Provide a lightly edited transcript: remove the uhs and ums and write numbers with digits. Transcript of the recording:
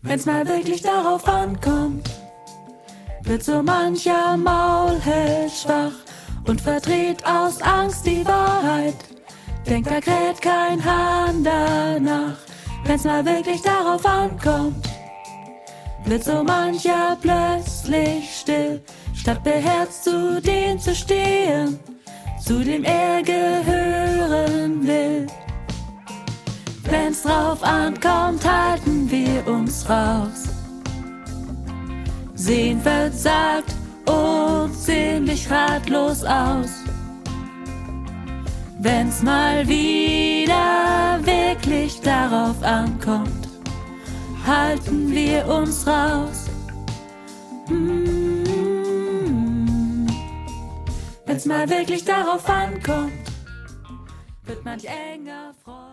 Wenn's mal wirklich darauf ankommt, wird so mancher Maulheld schwach und verdreht aus Angst die Wahrheit. Denkt, da kräht kein Hahn danach. Wenn's mal wirklich darauf ankommt, wird so mancher plötzlich still, statt beherzt zu dem zu stehen, zu dem er gehören will. Wenn's drauf ankommt, halten wir uns raus. Sehen versagt und ziemlich ratlos aus. Wenn's mal wieder wirklich darauf ankommt, halten wir uns raus. Wenn's mal wirklich darauf ankommt, wird manch enger Freund.